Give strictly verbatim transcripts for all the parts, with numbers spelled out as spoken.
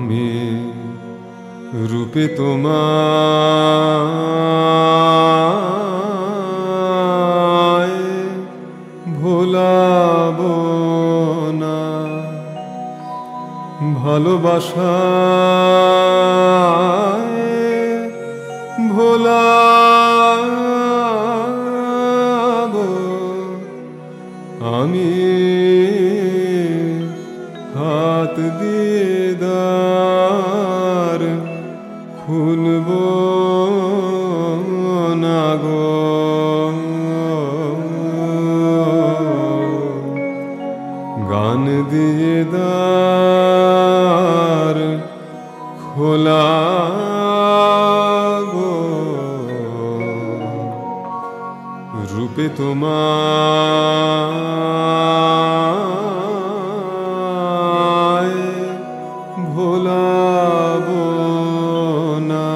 আমি রূপে তোমায় ভোলাবো না, ভালোবাসায় ভোলাবো আমি। হাত দিয়ে দ্বার খুলব না গো, গান দিয়ে দ্বার খোলাবো। রূপে তোমায় ভোলাবো না।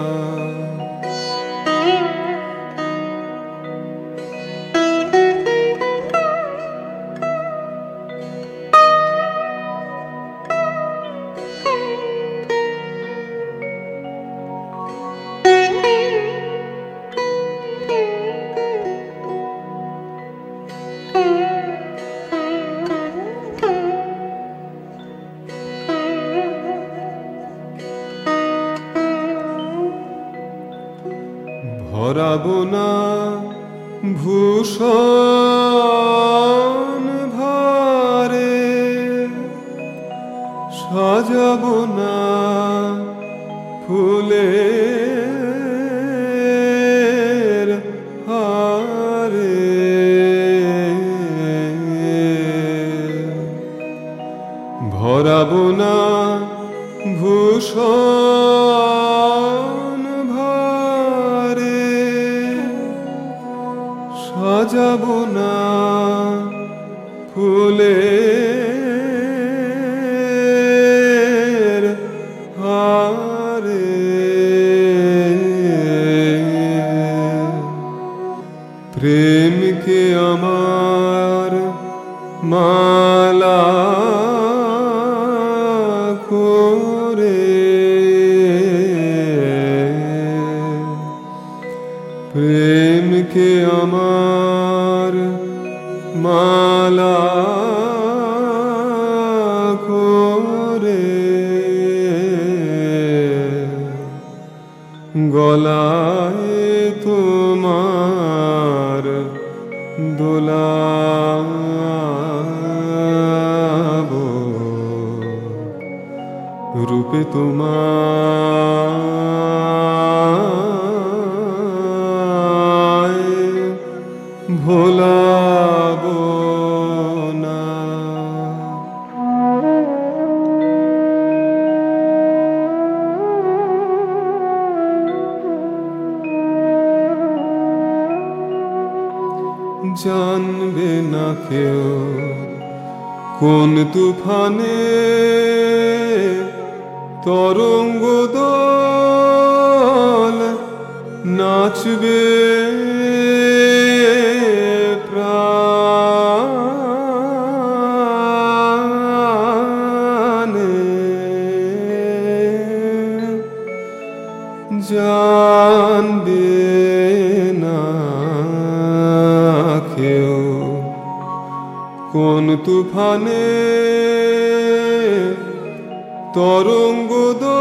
ভরাবো না ভূষণ ভারে, সাজাবো না ফুলের হারে, ভরাবো না ভূষণ ভারে, সাজাবো না ফুলের হারে। প্রেমকে আমার মালা করে, প্রেমকে আমার মালা করে, গলায় তোমার দোলাবো। রূপে তোমায় ভোলাবো না। জানবে না কেউ কোন তুফানে তরঙ্গ দল নাচবে প্রাণে। জানবে না কেউ কোন তুফানে তরঙ্গ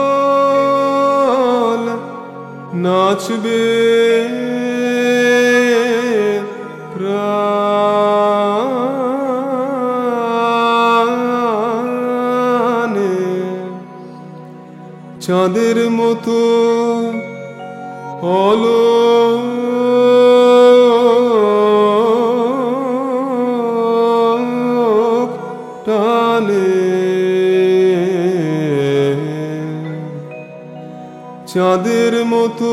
দল নাচবে প্রাণে। চাঁদের মতো অলোক টানে, চাঁদের মতো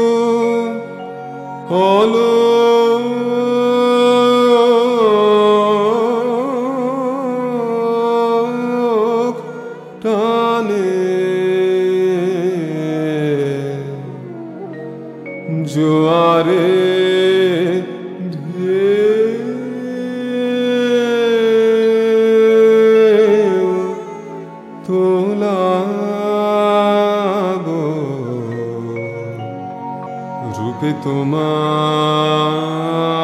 অলোক টানে। জোয়ারে ঢেউ তোলা রূপে তোমার